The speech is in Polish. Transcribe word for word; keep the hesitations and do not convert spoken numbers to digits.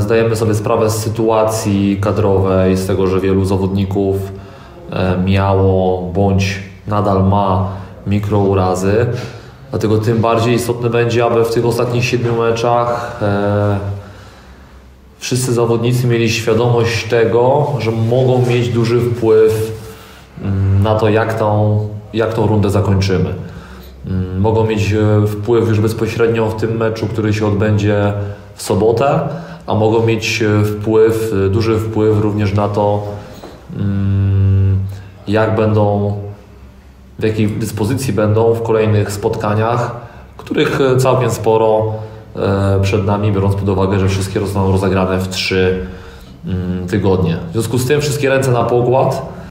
zdajemy sobie sprawę z sytuacji kadrowej, z tego, że wielu zawodników miało bądź nadal ma mikrourazy. Dlatego tym bardziej istotne będzie, aby w tych ostatnich siedmiu meczach wszyscy zawodnicy mieli świadomość tego, że mogą mieć duży wpływ na to, jak tą, jak tą rundę zakończymy. Mogą mieć wpływ już bezpośrednio w tym meczu, który się odbędzie w sobotę, a mogą mieć wpływ, duży wpływ również na to, jak będą, w jakiej dyspozycji będą w kolejnych spotkaniach, których całkiem sporo przed nami, biorąc pod uwagę, że wszystkie zostaną rozegrane w trzy tygodnie. W związku z tym wszystkie ręce na pokład.